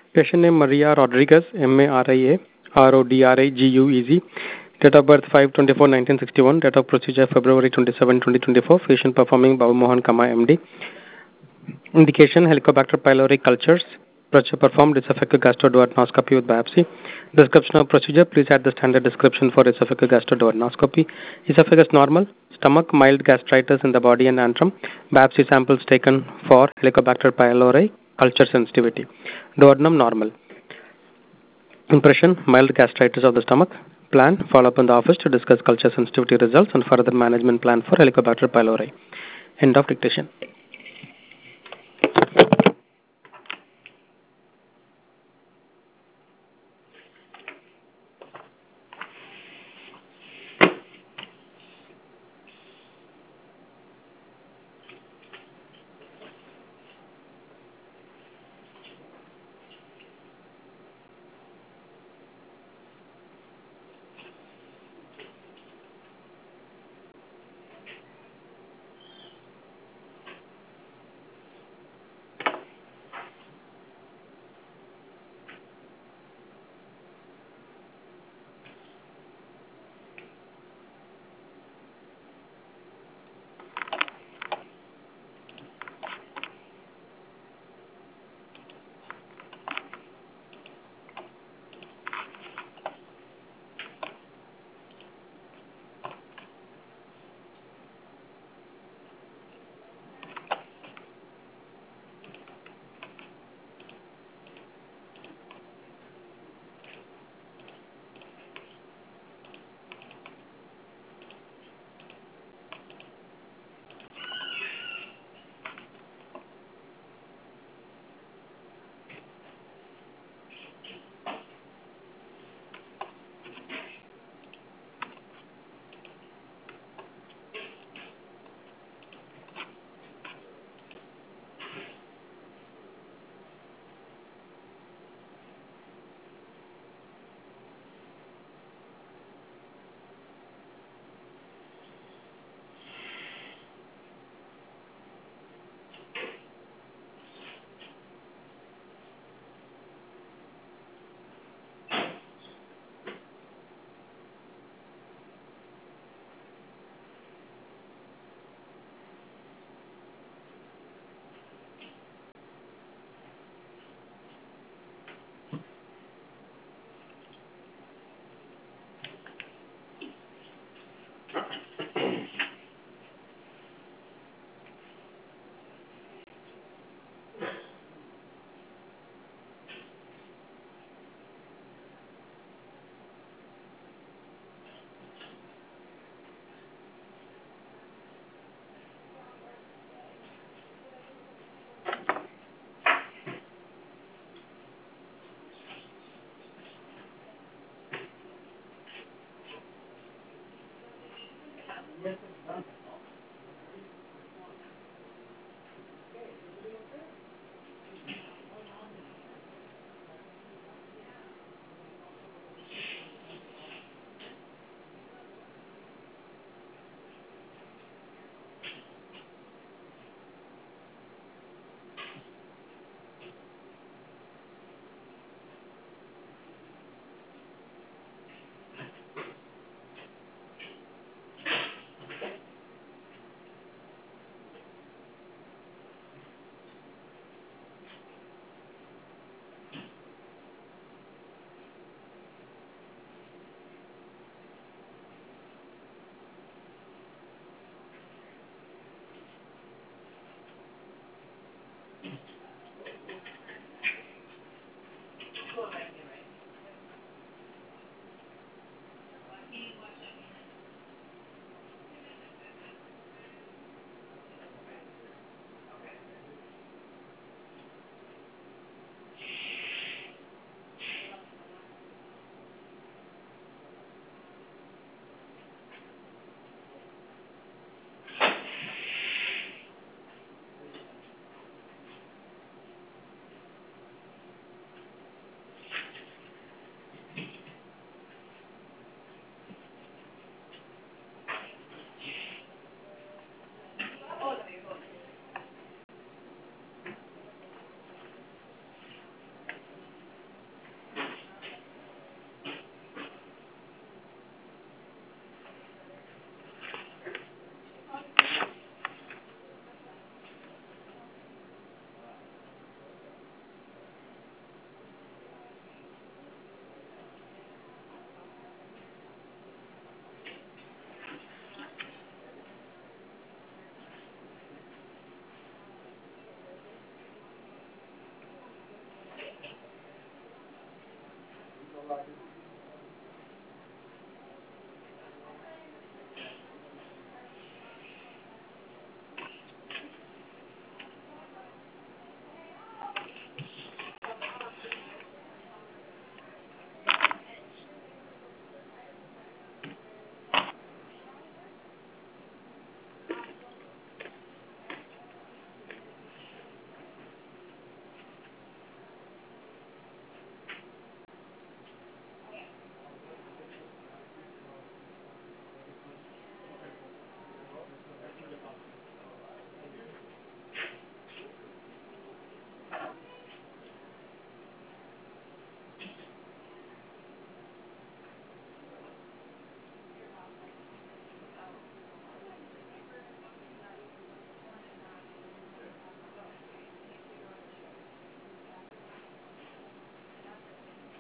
Patient name Maria Rodriguez, Maria Rodriguez. Date of birth 5/24/1961. Date of procedure February 27, 2024. Patient performing Babu Mohan Kama MD. Indication Helicobacter pylori cultures. Procedure performed esophageal gastroduodenoscopy with biopsy. Description of procedure. Please add the standard description for esophageal gastroduodenoscopy. Esophagus normal. Stomach mild gastritis in the body and antrum. Biopsy samples taken for Helicobacter pylori culture sensitivity. Duodenum normal. Impression mild gastritis of the stomach. Plan follow up in the office to discuss culture sensitivity results and further management plan for Helicobacter pylori. End of dictation.